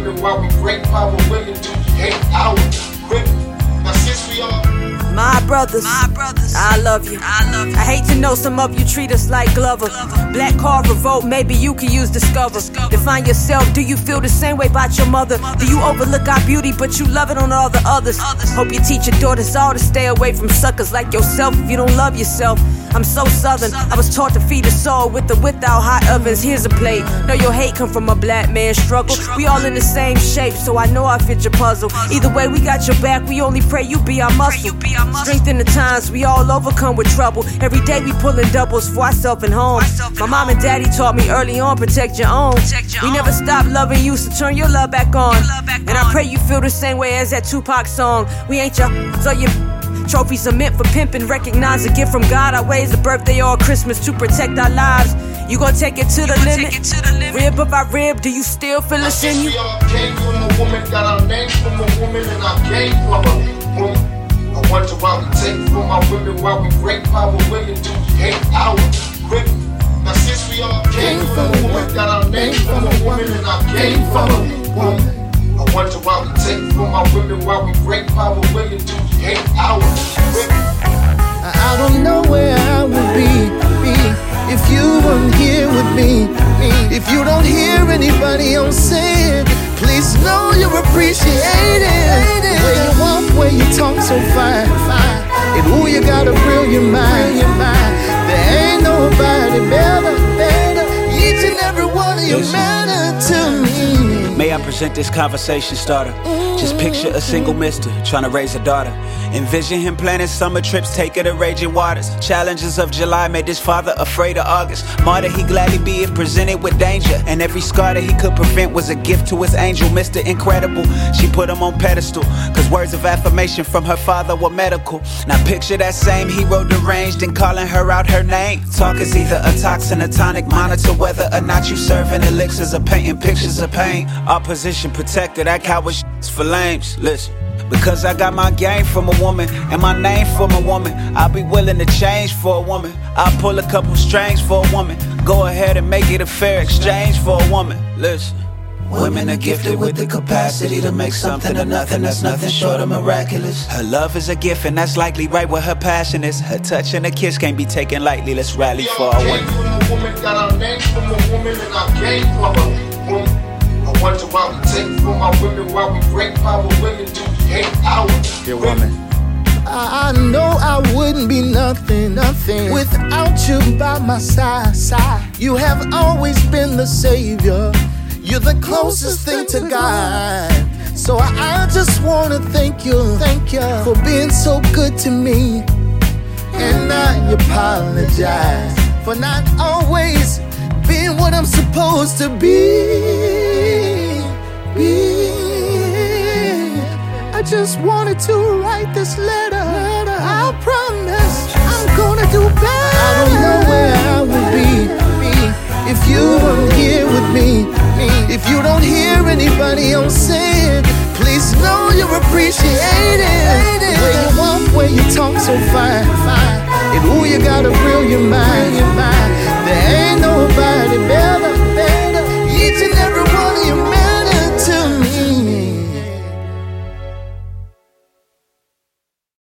women while we break power. Women do hate our women. Now since we are my brothers, I love you. I hate to know some of you treat us like Glover. Black card revolt, maybe you can use Discover. Define yourself, do you feel the same way about your mother? Do you overlook our beauty but you love it on all the others? Hope you teach your daughters all to stay away from suckers like yourself if you don't love yourself. I'm so southern, I was taught to feed the soul with or without hot ovens. Here's a plate, know your hate come from a black man's struggle. We all in the same shape, so I know I fit your puzzle. Either way, we got your back, we only pray you be our muscle. Strength in the times, we all overcome with trouble. Every day we pulling doubles for ourselves and home. My mom and daddy taught me early on, protect your own. We never stop loving you, so turn your love back on. And I pray you feel the same way as that Tupac song. We ain't your, so your trophies are meant for pimping. Recognize a gift from God. Our ways a birthday or Christmas to protect our lives. You gon' take it to the limit. Rib of our rib, do you still feel us in you? We all came from a woman, got our name from a woman, and I came from a woman. I wonder why we take from our women while we break power. Women do hate our women. Now since we all came from a woman, got our name from a woman, and I came from a woman. I wonder why we take from our women while we break power. Women do hate our women. I don't know where I would be if you weren't here with me. If you don't hear anybody else say it, please know you're appreciated. Where you walk, where you talk so fine, and ooh, you got a brilliant mind. There ain't nobody better. Each and every one of you matter to me. May I present this conversation starter? Just picture a single mister trying to raise a daughter. Envision him planning summer trips, take her to raging waters. Challenges of July made his father afraid of August. Martyr he'd gladly be if presented with danger. And every scar that he could prevent was a gift to his angel, Mr. Incredible. She put him on pedestal, cause words of affirmation from her father were medical. Now picture that same hero deranged and calling her out her name. Talk is either a toxin, a tonic, monitor whether or not you serving elixirs or painting pictures of pain. Opposition protected, that coward shit's for lames. Listen, because I got my game from a woman and my name from a woman, I'll be willing to change for a woman. I'll pull a couple strings for a woman. Go ahead and make it a fair exchange for a woman. Listen, women are gifted with the capacity to make something or nothing that's nothing short of miraculous. Her love is a gift and that's likely right where her passion is. Her touch and a kiss can't be taken lightly. Let's rally for a woman. From a woman, got our name from a woman, and I came from a woman. I wonder why we take from our women while we break power. Women do hate our women. I know I wouldn't be nothing without you by my side. You have always been the savior. You're the closest thing to God. So I just wanna thank you for being so good to me. And I apologize for not always being what I'm supposed to be. I just wanted to write this letter. I promise I'm gonna do better. I don't know where I would be if you weren't here with me. If you don't hear anybody else say it, please know you're appreciated. Where you walk, where you talk so fine, and ooh, you got a brilliant mind.